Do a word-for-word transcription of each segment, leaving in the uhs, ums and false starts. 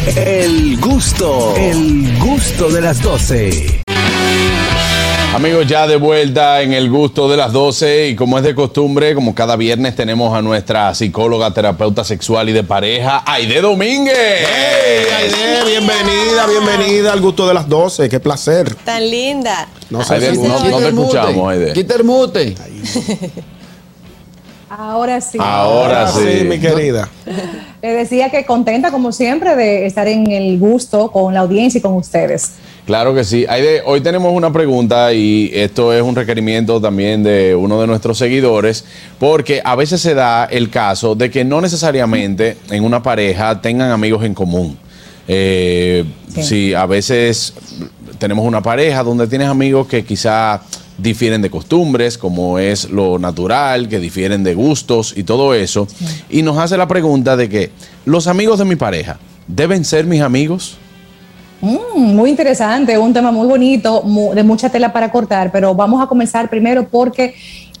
El gusto, el gusto de las doce. Amigos, ya de vuelta en el gusto de las doce y como es de costumbre, como cada viernes tenemos a nuestra psicóloga, terapeuta sexual y de pareja, Aide Domínguez. ¡Hey, Aide! Bienvenida, bienvenida al gusto de las doce. ¡Qué placer! Tan linda. No sé Aide, si no, no te escuchamos, Aide. Quita el mute. Ahora sí. Ahora sí. sí, mi querida. Le decía que contenta, como siempre, de estar en el gusto con la audiencia y con ustedes. Claro que sí. Aide, hoy tenemos una pregunta y esto es un requerimiento también de uno de nuestros seguidores, porque a veces se da el caso de que no necesariamente en una pareja tengan amigos en común. Eh, sí. sí, a veces tenemos una pareja donde tienes amigos que quizá difieren de costumbres, como es lo natural, que difieren de gustos y todo eso. Sí. Y nos hace la pregunta de que los amigos de mi pareja deben ser mis amigos. Mm, muy interesante, un tema muy bonito, muy, de mucha tela para cortar, pero vamos a comenzar primero porque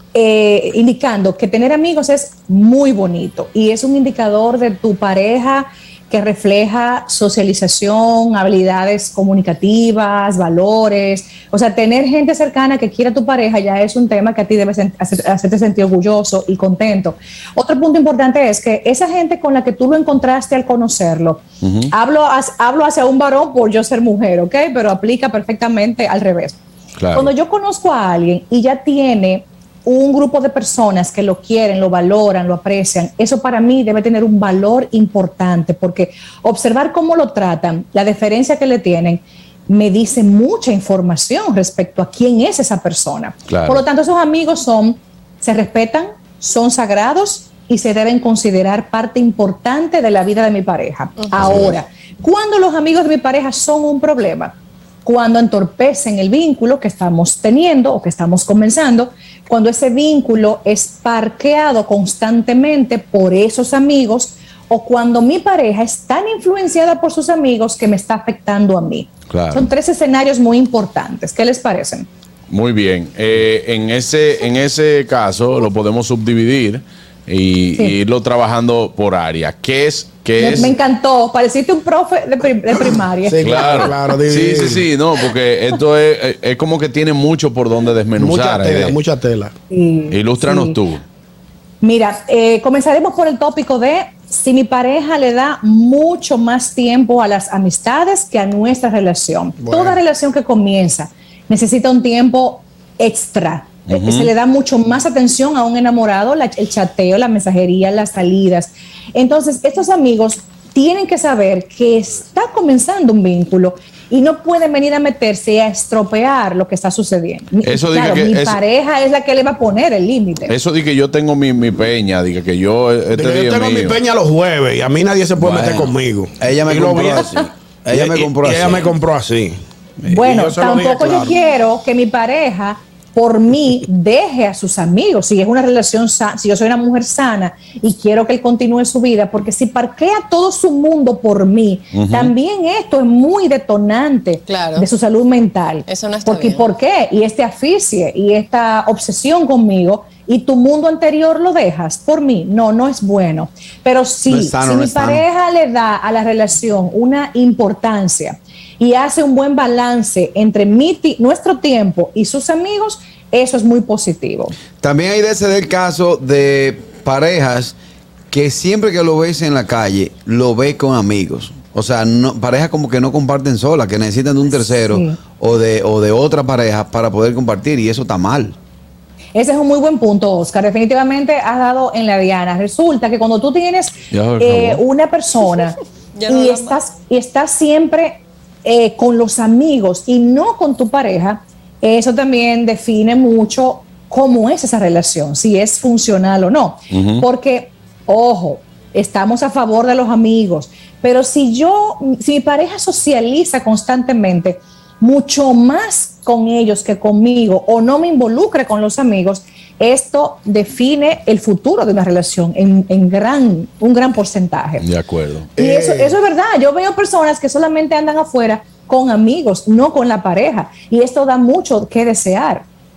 eh, indicando que tener amigos es muy bonito y es un indicador de tu pareja que refleja socialización, habilidades comunicativas, valores. O sea, tener gente cercana que quiera a tu pareja ya es un tema que a ti debe hacer, hacerte sentir orgulloso y contento. Otro punto importante es que esa gente con la que tú lo encontraste al conocerlo, uh-huh. hablo, hablo hacia un varón por yo ser mujer, ¿ok? Pero aplica perfectamente al revés. Claro. Cuando yo conozco a alguien y ya tiene un grupo de personas que lo quieren, lo valoran, lo aprecian, eso para mí debe tener un valor importante, porque observar cómo lo tratan, la deferencia que le tienen, me dice mucha información respecto a quién es esa persona. Claro. Por lo tanto, esos amigos son, se respetan, son sagrados y se deben considerar parte importante de la vida de mi pareja. Uh-huh. Ahora, ¿cuándo los amigos de mi pareja son un problema? Cuando entorpecen el vínculo que estamos teniendo o que estamos comenzando, cuando ese vínculo es parqueado constantemente por esos amigos o cuando mi pareja es tan influenciada por sus amigos que me está afectando a mí. Claro. Son tres escenarios muy importantes. ¿Qué les parecen? Muy bien. Eh, en ese, en ese caso lo podemos subdividir y, sí. y irlo trabajando por área. ¿Qué es? ¿Qué me, es? me encantó, pareciste un profe de, prim, de primaria. Sí, claro, claro. Sí, sí, sí, no, porque esto es, es como que tiene mucho por donde desmenuzar. Mucha tela, eh. mucha tela. Sí, Ilústranos sí. tú. Mira, eh, comenzaremos por el tópico de si mi pareja le da mucho más tiempo a las amistades que a nuestra relación. Bueno. Toda relación que comienza necesita un tiempo extra. Uh-huh. Se le da mucho más atención a un enamorado, la, el chateo, la mensajería, las salidas. Entonces, estos amigos tienen que saber que está comenzando un vínculo y no pueden venir a meterse a estropear lo que está sucediendo. Eso claro, que mi eso, pareja es la que le va a poner el límite. Eso de que yo tengo mi, mi peña, de que yo este de que día yo tengo mío. mi peña los jueves y a mí nadie se puede bueno, meter conmigo. Ella me compró así. Ella me compró así. Ella me compró así. Bueno, tampoco yo quiero que mi pareja por mí deje a sus amigos, si es una relación sana, si yo soy una mujer sana y quiero que él continúe su vida, porque si parquea todo su mundo por mí, uh-huh. también esto es muy detonante claro. de su salud mental. Eso no está porque, bien. ¿Por qué? Y este aficie y esta obsesión conmigo y tu mundo anterior lo dejas por mí, no, no es bueno. Pero sí, no sano, si no mi pareja sano. Le da a la relación una importancia y hace un buen balance entre mi ti- nuestro tiempo y sus amigos, eso es muy positivo. También hay de ese del caso de parejas que siempre que lo ves en la calle, lo ves con amigos. O sea, no, parejas como que no comparten solas, que necesitan de un tercero sí. o, de, o de otra pareja para poder compartir, y eso está mal. Ese es un muy buen punto, Oscar. Definitivamente has dado en la diana. Resulta que cuando tú tienes eh, una persona no y, estás, y estás siempre eh, con los amigos y no con tu pareja, eso también define mucho cómo es esa relación, si es funcional o no. Uh-huh. Porque, ojo, estamos a favor de los amigos, pero si yo, si mi pareja socializa constantemente, mucho más con ellos que conmigo, o no me involucre con los amigos, esto define el futuro de una relación en, en gran, un gran porcentaje. De acuerdo. Y eh. eso, eso es verdad. Yo veo personas que solamente andan afuera con amigos, no con la pareja, y esto da mucho que desear.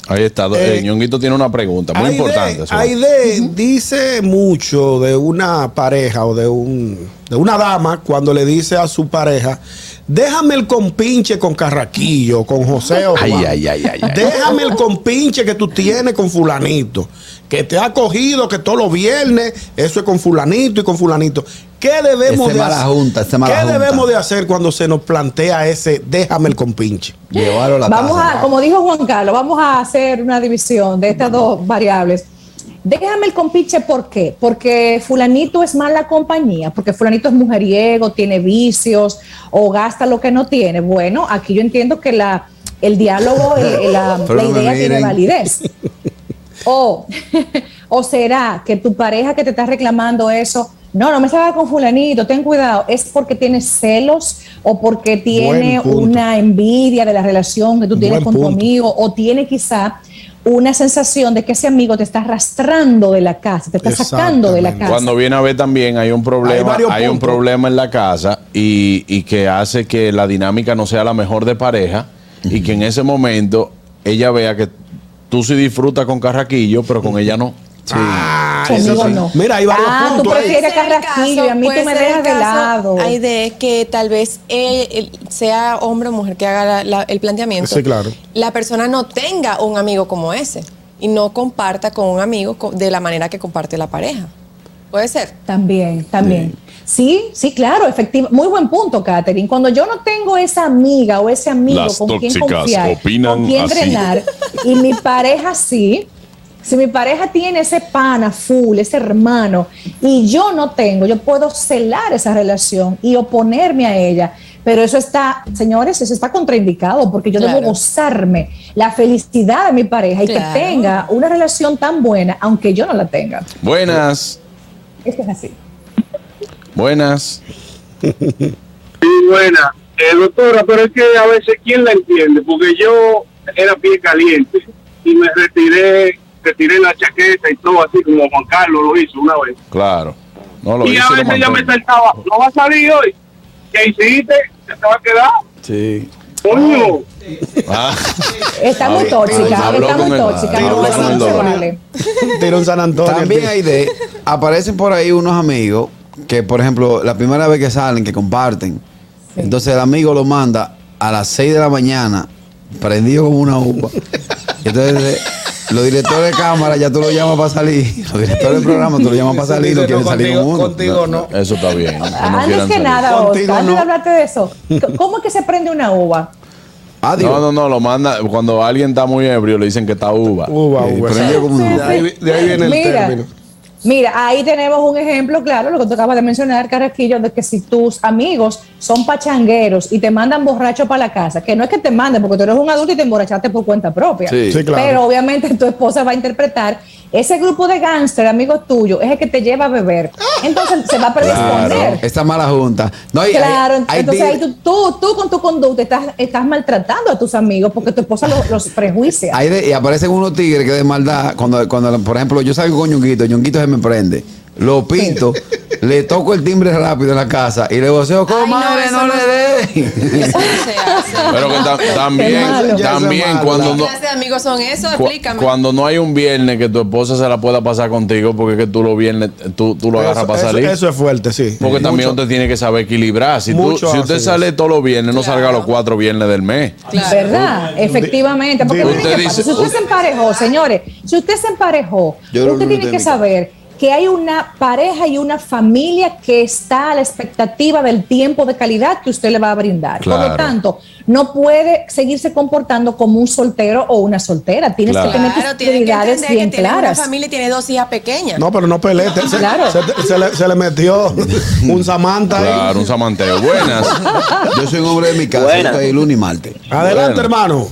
Ahí está. Eh, Ñonguito tiene una pregunta muy Aide, importante. Aide uh-huh. dice mucho de una pareja o de un de una dama cuando le dice a su pareja, déjame el compinche con Carraquillo, con José o Juan. Ay, ay, ay, ay, ay. Déjame el compinche que tú tienes con fulanito, que te ha cogido, que todos los viernes, eso es con fulanito y con fulanito. ¿Qué debemos ese de mala hacer? Junta, ese mala ¿Qué junta. debemos de hacer cuando se nos plantea ese déjame el compinche? Llevarlo a la Vamos casa. a, como dijo Juan Carlos, vamos a hacer una división de estas dos variables. Déjame el compinche, ¿por qué? Porque fulanito es mala compañía, porque fulanito es mujeriego, tiene vicios o gasta lo que no tiene. Bueno, aquí yo entiendo que la, el diálogo, el, la, la idea tiene validez. O, o será que tu pareja que te está reclamando eso, no, no me salgas con fulanito, ten cuidado, es porque tiene celos o porque tiene una envidia de la relación que tú tienes con tu amigo, o tiene quizá una sensación de que ese amigo te está arrastrando de la casa, te está sacando de la casa. Cuando viene a ver también hay un problema, hay, hay un problema en la casa y, y que hace que la dinámica no sea la mejor de pareja uh-huh. y que en ese momento ella vea que tú sí disfrutas con Carraquillo, pero con ella no. Sí. Ah, conmigo no. Mira, hay varios ah, puntos. Tú prefieres Carraquillo y a mí tú me dejas de lado. Hay de que tal vez él, él, sea hombre o mujer que haga la, la, el planteamiento. Sí, claro. La persona no tenga un amigo como ese y no comparta con un amigo de la manera que comparte la pareja. ¿Puede ser? También, también. Sí, sí, sí, claro, efectivo. Muy buen punto, Katherine. Cuando yo no tengo esa amiga o ese amigo Las con quien confiar, opinan con quien así. drenar, y mi pareja sí, si mi pareja tiene ese pana full, ese hermano, y yo no tengo, yo puedo celar esa relación y oponerme a ella. Pero eso está, señores, eso está contraindicado, porque yo claro. debo gozarme la felicidad de mi pareja y claro. que tenga una relación tan buena, aunque yo no la tenga. Buenas. Esto es así. Buenas. Sí, buenas. Eh, doctora, pero es que a veces, ¿quién la entiende? Porque yo era pie caliente y me retiré, retiré la chaqueta y todo así como Juan Carlos lo hizo una vez. Claro. No lo y hice, a veces ya me saltaba, ¿no va a salir hoy? ¿Qué hiciste? ¿Se te va a quedar? Sí. ¡Coño! Ah. Está muy tóxica, está muy tóxica. No se vale. Tiro San Antonio. También hay de, aparecen por ahí unos amigos que, por ejemplo, la primera vez que salen, que comparten, sí. entonces el amigo lo manda a las seis de la mañana, prendido como una uva. Entonces, los directores de cámara ya tú lo llamas para salir. Los directores del programa tú lo llamas para salir. No quieren salir con uno. Contigo no. Eso está bien. No antes que nada, Oscar, antes de hablarte de eso, ¿cómo es que se prende una uva? Adiós. No, no, no, lo manda cuando alguien está muy ebrio, le dicen que está uva. Uva, eh, uva. Prendido como una uva. De ahí, de ahí viene el Mira, término. Mira, ahí tenemos un ejemplo claro, lo que tú acabas de mencionar, Carraquillo, de que si tus amigos son pachangueros y te mandan borracho para la casa, que no es que te manden, porque tú eres un adulto y te emborrachaste por cuenta propia, sí. Sí, claro. Pero obviamente tu esposa va a interpretar, ese grupo de gángster, amigos tuyos, es el que te lleva a beber. Entonces se va a predisponer. Claro, esta mala junta. No, hay, claro, hay, hay entonces tigre, ahí tú, tú, tú con tu conducta estás, estás maltratando a tus amigos porque tu esposa los, los prejuicia. hay de, y aparecen unos tigres que de maldad, cuando, cuando por ejemplo, yo salgo con Ñonguito, Ñonguito se me prende. Lo pinto, sí. le toco el timbre rápido en la casa y le voceo, comadre, no, no, no le dé. Pero que ta también, también cuando no, ¿qué clase de amigos son esos? Cu Explícame. Cuando no hay un viernes que tu esposa se la pueda pasar contigo, porque es que tú los viernes, tú, tú lo agarras Eso, para eso, salir. eso es fuerte, sí. Porque Mucho. también usted tiene que saber equilibrar. Si, tú, si usted así sale es. todos los viernes, no Claro. salga los cuatro viernes del mes. Claro. ¿Verdad? Efectivamente. Porque Usted miren qué dice- pasa. Si usted se emparejó, señores, si usted se emparejó, Yo lo usted lunes tiene que de mi saber que hay una pareja y una familia que está a la expectativa del tiempo de calidad que usted le va a brindar. Por Claro. lo tanto, no puede seguirse comportando como un soltero o una soltera. Tienes Claro. que tener Claro, tus tiene que prioridades entender bien que tiene una claras. familia y tiene dos hijas pequeñas. No, pero no pelete. Se, Claro. se, se le, se le metió un Samantha ahí. Claro, un samanteo. Buenas. Yo soy un hombre de mi casa, Buena. yo estoy lunes y martes. Adelante, Bueno. hermano.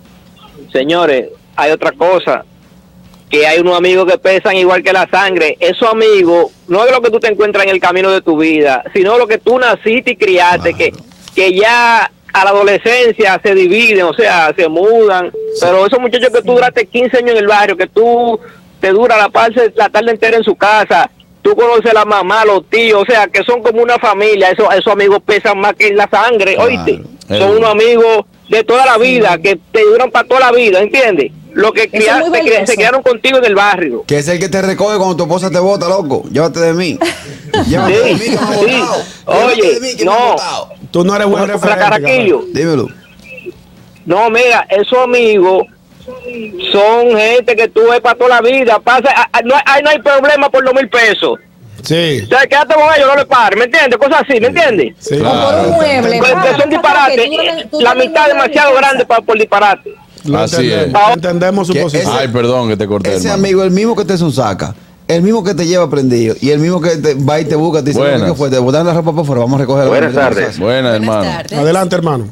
Señores, hay otra cosa, que hay unos amigos que pesan igual que la sangre. Esos amigos no es lo que tú te encuentras en el camino de tu vida, sino lo que tú naciste y criaste, Claro. que, que ya a la adolescencia se dividen, o sea, se mudan. Pero esos muchachos que tú duraste quince años en el barrio, que tú te dura la, parte, la tarde entera en su casa, tú conoces a la mamá, los tíos, o sea, que son como una familia. Esos, esos amigos pesan más que la sangre, Claro. oíste. Eh. Son unos amigos de toda la vida, que te duran para toda la vida, ¿entiendes? lo que Eso es cria- muy te cri- valioso. se criaron contigo en el barrio. Que es el que te recoge cuando tu esposa te bota, loco. Llévate de mí. Llévate Sí, de mí que me han sí. botado. Oye, Llévate de mí que me han no. botado. Tú no eres buen Para referente. Carraquillo. Dímelo. No, mira, esos amigos son gente que tú ves para toda la vida. Pasa, a- a- no, hay- ahí no hay problema por dos mil pesos. Sí. O sea, quédate con ellos, no le pares, ¿me entiendes? Cosas así, ¿me entiendes? Sí. O por un mueble. Pues, Ah, que son ¿para disparates. qué? Tú dame- tú La dame mitad el es mueble de demasiado mi casa. grande para, por disparate. Lo Así entendemos. es. Entendemos su Que posición. Ay, perdón que te corté, Ese hermano. amigo, el mismo que te sonsaca, el mismo que te lleva prendido y el mismo que te va y te busca, te dice, Buenas. ¿qué fue? Te botaron la ropa por fuera, vamos a recoger. Buenas tardes. Buena, hermano. Buenas tardes. Adelante, hermano.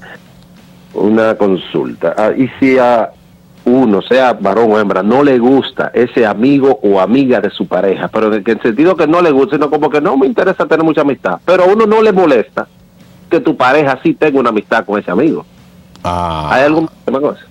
Una consulta. Ah, y si a uno, sea varón o hembra, no le gusta ese amigo o amiga de su pareja, pero en el sentido que no le gusta, sino como que no me interesa tener mucha amistad, pero a uno no le molesta que tu pareja sí tenga una amistad con ese amigo. Ah, ¿Hay algún problema con eso?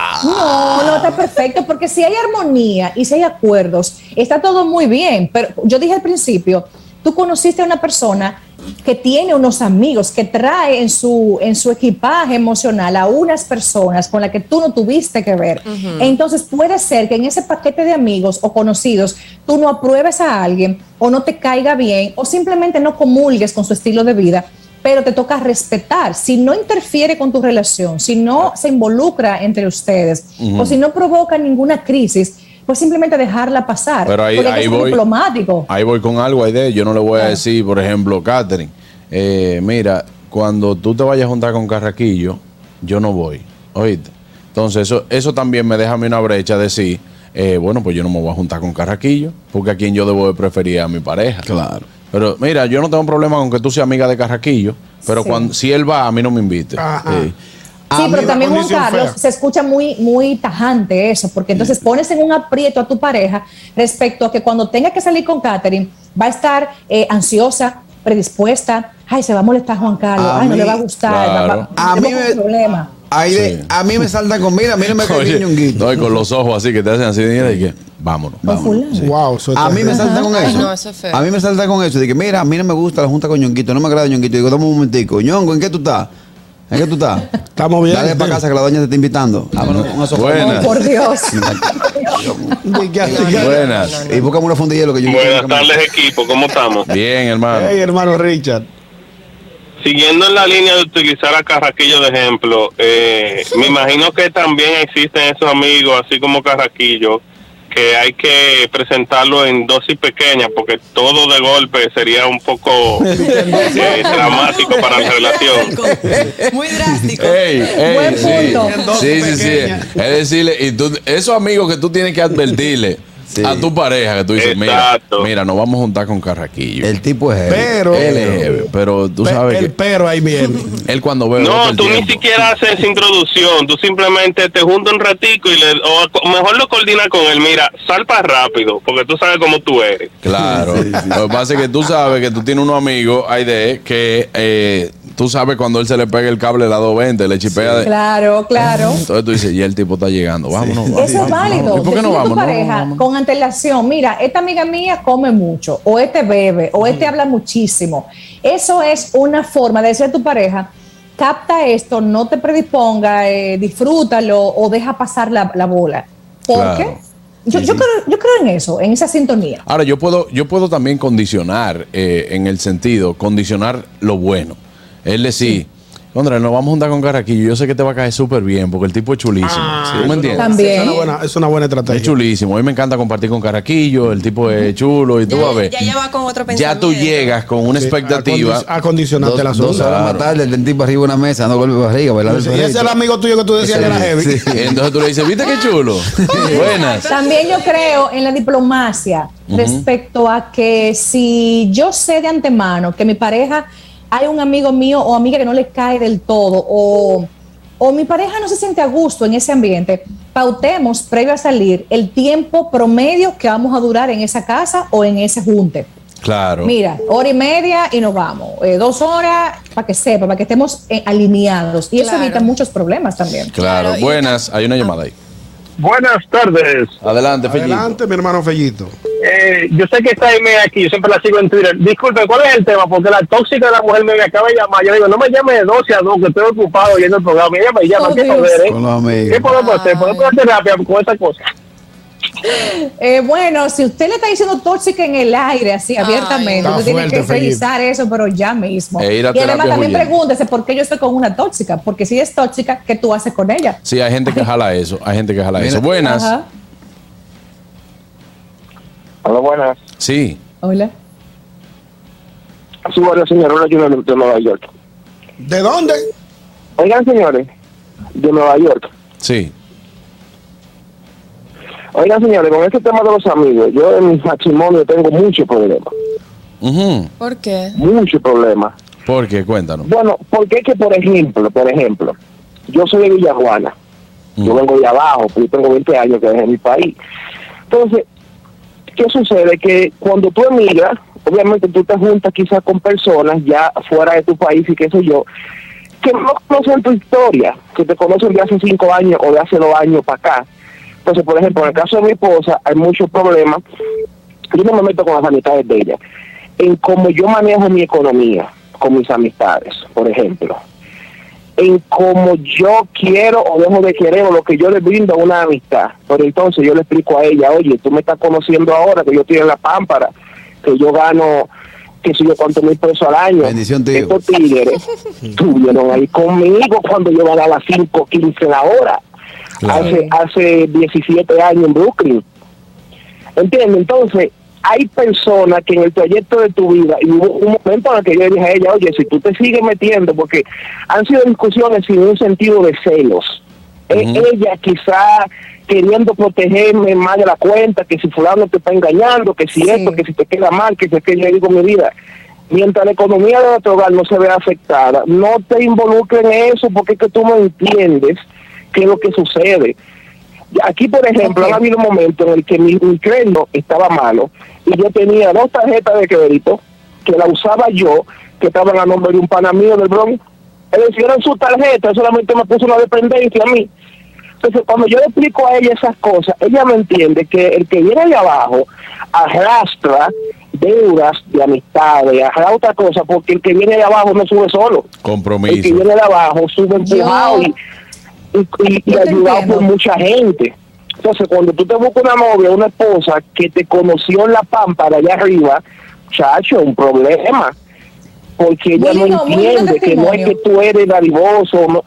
No, no está perfecto, porque si hay armonía y si hay acuerdos, está todo muy bien. Pero yo dije al principio, tú conociste a una persona que tiene unos amigos, que trae en su, en su equipaje emocional a unas personas con las que tú no tuviste que ver. Entonces puede ser que en ese paquete de amigos o conocidos tú no apruebes a alguien o no te caiga bien o simplemente no comulgues con su estilo de vida, pero te toca respetar. Si no interfiere con tu relación, si no se involucra entre ustedes o si no provoca ninguna crisis, pues simplemente dejarla pasar. Pero ahí, porque hay que ahí ser voy. diplomático. Ahí voy con algo ahí de. Yo no le voy a Claro. decir, por ejemplo, Catherine, eh, mira, cuando tú te vayas a juntar con Carraquillo, yo no voy. ¿Oíste? Entonces, eso, eso también me deja a mí una brecha de decir, eh, bueno, pues yo no me voy a juntar con Carraquillo, porque a quien yo debo de preferir a mi pareja. Claro. Pero mira, yo no tengo problema con que tú seas amiga de Carraquillo, pero Sí. cuando si él va, a mí no me invite. Ajá. Sí. Sí, A mí pero la también, Juan condición Carlos, fea. se escucha muy, muy tajante eso, porque entonces pones en un aprieto a tu pareja respecto a que cuando tenga que salir con Catherine, va a estar eh, ansiosa, predispuesta. Ay, se va a molestar Juan Carlos. A Ay, no mí- le va a gustar. claro. va- va- A mí tenemos me- un problema. Ahí de- Sí. a mí me saltan con, mira, mira, me cae Oye, bien Ñonguito. no, y con los ojos así que te hacen así, mira, y que vámonos. Con fulano. Wow, eso está A mí me bien. saltan con Ay, eso. no, eso es feo. A mí me saltan con eso. De que, mira, a mí no me gusta la junta con Ñonguito, no me agrada Ñonguito. Digo, dame un momentico. Ñongo, ¿en qué tú estás? ¿En qué tú estás? Estamos bien. Dale para casa que la doña te está invitando. Vámonos con eso. Buenas. Oh, por Dios. Buenas. Y búscame una funda de hielo que yo Buenas tardes, equipo. ¿Cómo estamos? Bien, hermano. Hey, hermano Richard. Siguiendo en la línea de utilizar a Carraquillo de ejemplo, eh, me imagino que también existen esos amigos, así como Carraquillo, que hay que presentarlo en dosis pequeñas, porque todo de golpe sería un poco eh, dramático para la relación. Muy drástico. Ey, ey, Buen sí. punto. Sí, sí, sí. Es decirle, y tú, esos amigos que tú tienes que advertirle Sí. a tu pareja, que tú dices, mira, Exacto. mira, nos vamos a juntar con Carraquillo. El tipo es heavy. Pero. Él es heavy, pero tú pe- sabes el que pero ahí viene. él cuando ve No, el tú ni tiempo. siquiera haces esa introducción, tú simplemente te juntas un ratico y le, o mejor lo coordinas con él, mira, sal para rápido, porque tú sabes cómo tú eres. Claro. Lo que pasa es que tú sabes que tú tienes unos amigos, Aide, que eh, tú sabes cuando él se le pega el cable de la doscientos veinte, le chipea de... Claro, claro. Entonces tú dices, y el tipo está llegando, vámonos. vamos, Eso es vamos, válido. vamos. ¿Y por qué no Decirle a vamos? tu No, pareja no, no. con antelación, mira, esta amiga mía come mucho, o este bebe, o este habla muchísimo. Eso es una forma de decir a tu pareja, capta esto, no te predisponga, eh, disfrútalo o deja pasar la, la bola. ¿Por Claro. qué? Yo, Sí, yo, sí. creo, yo creo en eso, en esa sintonía. Ahora, yo puedo, yo puedo también condicionar, eh, en el sentido, condicionar lo bueno. Es decir, Condra, nos vamos a juntar con Carraquillo. Yo sé que te va a caer súper bien porque el tipo es chulísimo. ¿Tú me entiendes? También. Es una buena, es una buena Es estrategia. chulísimo. A mí me encanta compartir con Carraquillo. El tipo es chulo y tú Ya, vas a ver. ya, ya va con otro Ya pensamiento. tú llegas con una Sí, expectativa. acondi- Acondicionarte Dos, la dos zona. horas más tarde, el tipo arriba de una mesa, no golpe de barriga, bailar el Y ese es el amigo tuyo que tú decías que era heavy. Sí. Entonces tú le dices, ¿viste qué chulo? Buenas. También yo creo en la diplomacia respecto a que si yo sé de antemano que mi pareja hay un amigo mío o amiga que no le cae del todo o, o mi pareja no se siente a gusto en ese ambiente, pautemos previo a salir el tiempo promedio que vamos a durar en esa casa o en ese junte. Claro. Mira, hora y media y nos vamos. Eh, dos horas para que sepa, para que estemos eh, alineados. Y eso Claro. evita muchos problemas también. Claro. Claro, y- Buenas. Hay una llamada ahí. Buenas tardes. Adelante, Fellito. Adelante, mi hermano Fellito. Eh, yo sé que está Aime aquí, yo siempre la sigo en Twitter. Disculpe, ¿cuál es el tema? Porque la tóxica de la mujer me acaba de llamar. Yo digo, no me llame de doce a dos, que estoy ocupado oyendo el programa. Ella me llama, Oh, ¿qué Dios. poder, eh? Con los amigos. ¿Qué podemos hacer? ¿Podemos hacer terapia con esta cosa? Eh, bueno, si usted le está diciendo tóxica en el aire, así Ay, abiertamente, está usted tiene fuerte, que Felipe. revisar eso, pero ya mismo. E ir a Y además terapia también huyendo. pregúntese por qué yo estoy con una tóxica, porque si es tóxica, ¿qué tú haces con ella? Sí, hay gente que jala eso. Hay gente que jala Mira. eso. Buenas. Ajá. Hola, buenas. Sí. Hola. Sí, bueno, señor, hola, yo de Nueva York. ¿De dónde? Oigan, señores, de Nueva York. Sí. Oigan, señores, con este tema de los amigos, yo en mi matrimonio tengo muchos problemas. Ujú. ¿Por qué? Muchos problemas. ¿Por qué? Cuéntanos. Bueno, porque es que, por ejemplo, por ejemplo, yo soy de Villajuana. Yo Mm. vengo de abajo, porque yo tengo veinte años que dejé mi país. Entonces, ¿qué sucede? Que cuando tú emigras, obviamente tú te juntas quizás con personas ya fuera de tu país y qué sé yo, que no conocen tu historia, que te conocen de hace cinco años o de hace dos años para acá. Entonces, por ejemplo, en el caso de mi esposa, hay muchos problemas. Yo no me meto con las amistades de ella. En cómo yo manejo mi economía con mis amistades, por ejemplo. En cómo yo quiero o dejo de querer o lo que yo le brindo a una amistad. Pero entonces yo le explico a ella, oye, tú me estás conociendo ahora que yo estoy en la pámpara, que yo gano, que sé yo, cuántos mil pesos al año. Bendición, tío. Estos tigres estuvieron ahí conmigo cuando yo ganaba cinco, quince la hora. Claro. Hace, hace diecisiete años en Brooklyn. ¿Entiendes? Entonces, hay personas que en el trayecto de tu vida, y hubo un momento en el que yo le dije a ella, oye, si tú te sigues metiendo, porque han sido discusiones sin un sentido de celos. Eh, Ujú. Ella quizá queriendo protegerme más de la cuenta, que si fulano te está engañando, que si Sí. esto, que si te queda mal, que si es que yo digo mi vida. Mientras la economía de nuestro hogar no se vea afectada, no te involucres en eso porque es que tú no entiendes qué es lo que sucede. Aquí, por ejemplo, Ok. ha habido momentos en el que mi, mi crédito estaba malo y yo tenía dos tarjetas de crédito que la usaba yo, que estaban a nombre de un pana mío del Bronx. Él decía, eran su tarjeta, solamente me puso una dependencia a mí. Entonces, cuando yo le explico a ella esas cosas, ella me entiende que el que viene de abajo arrastra deudas de amistades, arrastra otra cosa, porque el que viene de abajo no sube solo. El que Compromiso. viene de abajo sube empujado Yo- y, y, y- y Yo te ayudado entiendo. por mucha gente. Entonces, cuando tú te buscas una novia, una esposa que te conoció en la pámpara allá arriba, chacho, un problema. Porque ella Muy lindo, no muy lindo entiende que no es testimonio. que tú eres dadivoso. No.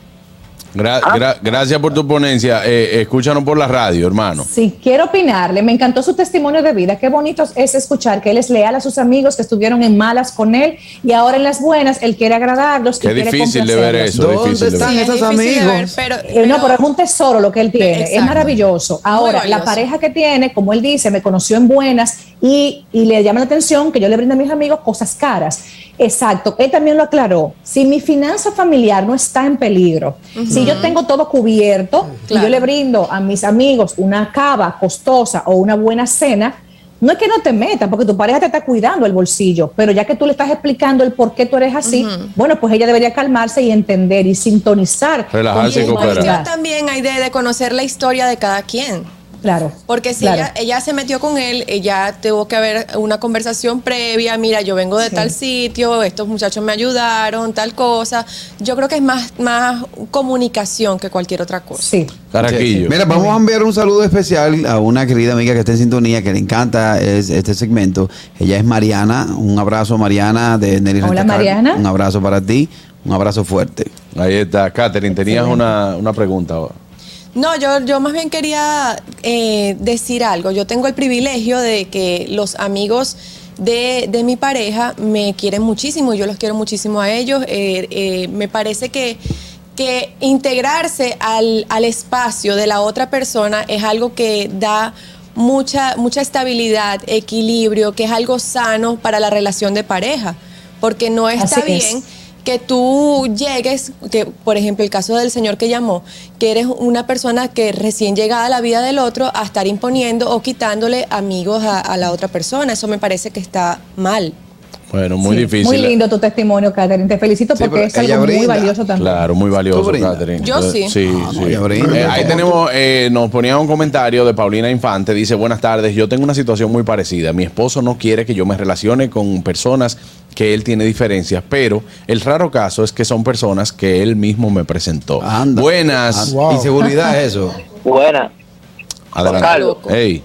Gra- Ah. gra- gracias por tu ponencia. Eh, escúchanos por la radio, hermano. Sí, quiero opinarle. Me encantó su testimonio de vida. Qué bonito es escuchar que él es leal a sus amigos que estuvieron en malas con él y ahora en las buenas él quiere agradarlos. y Qué quiere difícil de ver complacerlos. eso. ¿Dónde difícil de están ver. Sí, es esos difícil de ver, amigos? pero, Eh, no, pero es un tesoro lo que él tiene, es Exacto. maravilloso. Ahora, Muy la valioso. pareja que tiene, como él dice, me conoció en buenas y, y le llama la atención que yo le brindo a mis amigos cosas caras. Exacto, él también lo aclaró. Si mi finanza familiar no está en peligro, si yo tengo todo cubierto y Claro. yo le brindo a mis amigos una cava costosa o una buena cena, no es que no te metas, porque tu pareja te está cuidando el bolsillo, pero ya que tú le estás explicando el por qué tú eres así, bueno, pues ella debería calmarse y entender y sintonizar. Relajarse con y tu cooperar. humanidad. Yo también hay de, de conocer la historia de cada quien. Claro. Porque si claro. ella, ella se metió con él, ella tuvo que haber una conversación previa, mira, yo vengo de Sí. tal sitio, estos muchachos me ayudaron, tal cosa. Yo creo que es más, más comunicación que cualquier otra cosa. Sí. Carraquillo. Mira, vamos a enviar un saludo especial a una querida amiga que está en sintonía, que le encanta es- este segmento. Ella es Mariana. Un abrazo, Mariana, de Nelly Hola, Rentacar. Mariana. Un abrazo para ti. Un abrazo fuerte. Ahí está. Catherine, tenías una, una pregunta ahora. No, yo, yo más bien quería eh, decir algo. Yo tengo el privilegio de que los amigos de, de mi pareja me quieren muchísimo, yo los quiero muchísimo a ellos. Eh, eh, me parece que, que integrarse al, al espacio de la otra persona es algo que da mucha, mucha estabilidad, equilibrio, que es algo sano para la relación de pareja. Porque no está Así es. bien que tú llegues, que por ejemplo el caso del señor que llamó, que eres una persona que recién llegada a la vida del otro a estar imponiendo o quitándole amigos a, a la otra persona. Eso me parece que está mal. Bueno, muy Sí, difícil. Muy lindo tu testimonio, Catherine. Te felicito Sí, porque pero es algo ella muy brinda. valioso también. Claro, muy ¿Tú valioso, brindas? Catherine. Yo sí. Sí, Ah, no, sí. ella brinda. Eh, ahí tenemos, eh, nos ponía un comentario de Paulina Infante. Dice, buenas tardes, yo tengo una situación muy parecida. Mi esposo no quiere que yo me relacione con personas que él tiene diferencias, pero el raro caso es que son personas que él mismo me presentó. Anda. Buenas. Ah, Wow. Inseguridad es eso. Buena. Adelante. Carlos. Ey,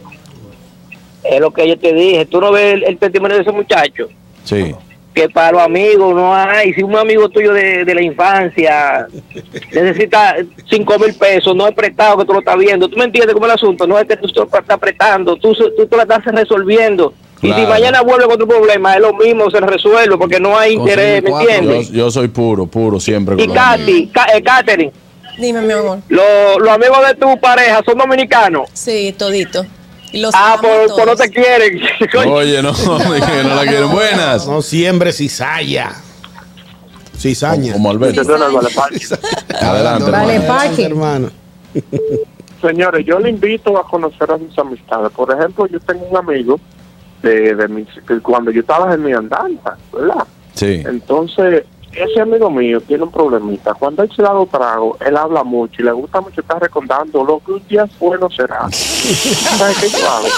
Es lo que yo te dije. Tú no ves el, el testimonio de ese muchacho. sí. Que para los amigos no hay. Si un amigo tuyo de, de la infancia necesita cinco mil pesos, no es prestado que tú lo estás viendo. ¿Tú me entiendes cómo es el asunto? No es que tú lo estás prestando, tú, tú, tú lo estás resolviendo. Y Claro. si mañana vuelve con tu problema, es lo mismo, se resuelve porque no hay Conseguir interés, ¿me cuatro. Yo, entiendes? yo soy puro, puro, siempre Y con los amigos. Katy, Ka- eh, Catherine, Dime, mi amor. lo- los amigos de tu pareja son dominicanos. Sí, todito. Y los Ah, amamos pues pues no todos. te quieren. Oye, no, que no la quieren. Buenas. No siempre cizalla. Cizaña. Como Alberto. Adelante. Vale, hermano. parking. hermano. Señores, yo le invito a conocer a sus amistades. Por ejemplo, yo tengo un amigo de, de mis, que cuando yo estaba en mi andanza, ¿verdad? Sí. Entonces, ese amigo mío tiene un problemita. Cuando él se da los tragos, él habla mucho y le gusta mucho estar recordando lo que un día fue no será. ¿Sabes qué yo hago?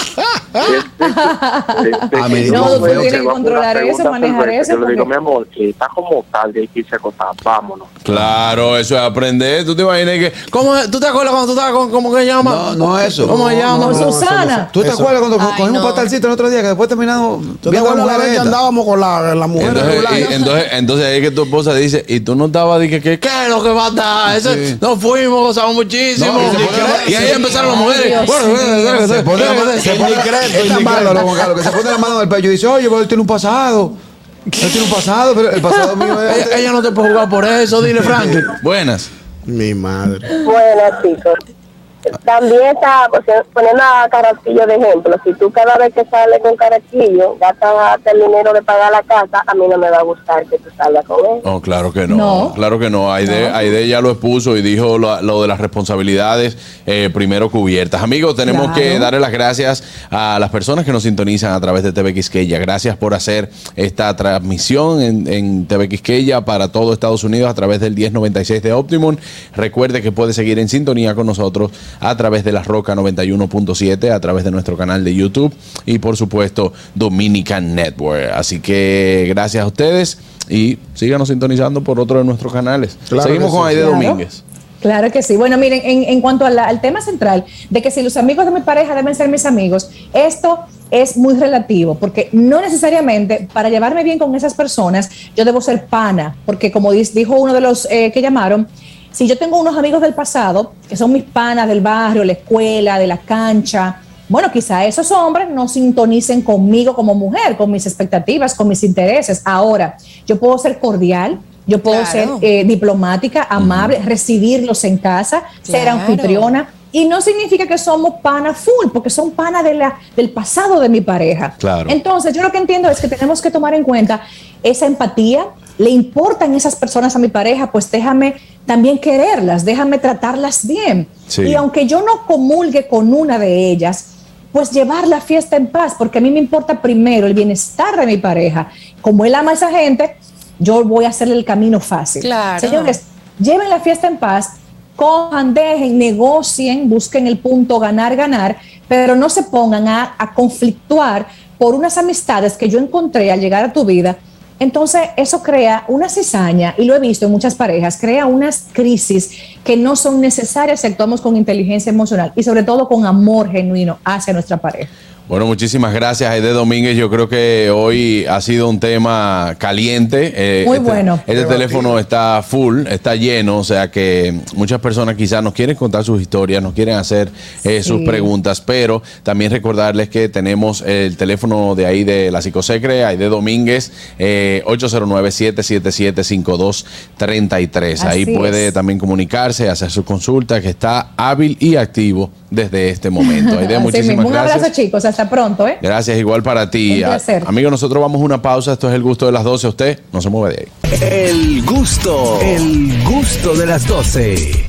De- de- de- de Ah, me que dijo, yo no, tú veo tienes que que va por controlar la eso, segunda manejar cerveza, eso, yo le digo, porque- mi amor, que está como tarde, hay que irse a acostar, vámonos. Claro, eso es aprender. ¿Tú te imaginas que... ¿Cómo es? ¿Tú te acuerdas cuando tú estabas con... ¿Cómo que se llama? No, no eso. ¿Cómo se llama? Con Susana. ¿Tú te Eso. acuerdas cuando Ay, cogimos no. un pastelcito el otro día que después terminamos ¿Tú te viendo acuerdas la mujer vez que esta? andábamos con la, la mujer Entonces, regular? y- entonces, entonces ahí que tu esposa dice, y tú no estabas, dije, que ¿qué es lo que va a dar? Eso, Sí. No fuimos, gozamos muchísimo. No, y se y, pone- y ahí empezaron las mujeres. Dios Bueno, mío. Se pone la mano, se pone, Indiscreto, es tan indiscreto. bárbaro, Juan Carlos, que se pone la mano en el pecho y dice, oye, pero él tiene un pasado. Él tiene un pasado, pero el pasado mío es... ella, ella no te puede jugar por eso, dile, Franklin. Buenas. Mi madre. Buenas, chicos. También está pues, poniendo a Carraquillo de ejemplo. Si tú cada vez que sales con Carraquillo gastas hasta el dinero de pagar la casa, a mí no me va a gustar que tú salgas con él. No, claro que no. No. Claro que no. Aide, Aide ya lo expuso y dijo lo, lo de las responsabilidades eh, primero cubiertas. Amigos, tenemos Claro. que darle las gracias a las personas que nos sintonizan a través de T V Quisqueya. Gracias por hacer esta transmisión en, en T V Quisqueya para todo Estados Unidos a través del diez noventa y seis de Optimum. Recuerde que puede seguir en sintonía con nosotros a través de La Roca noventa y uno punto siete, a través de nuestro canal de YouTube y por supuesto Dominican Network. Así que gracias a ustedes y síganos sintonizando por otro de nuestros canales. Claro Seguimos que con sí. Aide Claro. Domínguez. Claro que sí. Bueno, miren, en, en cuanto a la- al tema central de que si los amigos de mi pareja deben ser mis amigos, esto es muy relativo, porque no necesariamente para llevarme bien con esas personas yo debo ser pana, porque como dis- dijo uno de los eh, que llamaron, si yo tengo unos amigos del pasado, que son mis panas del barrio, la escuela, de la cancha, bueno, quizá esos hombres no sintonicen conmigo como mujer, con mis expectativas, con mis intereses. Ahora, yo puedo ser cordial, yo puedo Claro. ser eh, diplomática, amable, recibirlos en casa, ser Claro. anfitriona. Y no significa que somos pana full, porque son pana de la, del pasado de mi pareja. Claro. Entonces, yo lo que entiendo es que tenemos que tomar en cuenta esa empatía. ¿Le importan esas personas a mi pareja? Pues déjame también quererlas, déjame tratarlas bien. Sí. Y aunque yo no comulgue con una de ellas, pues llevar la fiesta en paz, porque a mí me importa primero el bienestar de mi pareja. Como él ama a esa gente, yo voy a hacerle el camino fácil. Claro. Señores, lleven la fiesta en paz, cojan, dejen, negocien, busquen el punto ganar, ganar, pero no se pongan a, a conflictuar por unas amistades que yo encontré al llegar a tu vida. Entonces, eso crea una cizaña, y lo he visto en muchas parejas, crea unas crisis que no son necesarias si actuamos con inteligencia emocional y sobre todo con amor genuino hacia nuestra pareja. Bueno, muchísimas gracias, Aide Domínguez. Yo creo que hoy ha sido un tema caliente. Eh, Muy este, bueno. Este Debatido. teléfono está full, está lleno, o sea que muchas personas quizás nos quieren contar sus historias, nos quieren hacer eh, sus Sí. preguntas, pero también recordarles que tenemos el teléfono de ahí de la Psicosecre, Aide Domínguez, eh, ocho cero nueve, siete siete siete, cinco dos tres tres. Ahí Así puede es. también comunicarse, hacer su consulta, que está hábil y activo desde este momento. Aide, Así muchísimas mismo. Un gracias. abrazo, chicos. Hasta pronto. ¿eh? Gracias, igual para ti. Un placer. A- Amigo, nosotros vamos a una pausa. Esto es El Gusto de las doce. Usted no se mueve de ahí. El gusto, el gusto de las doce.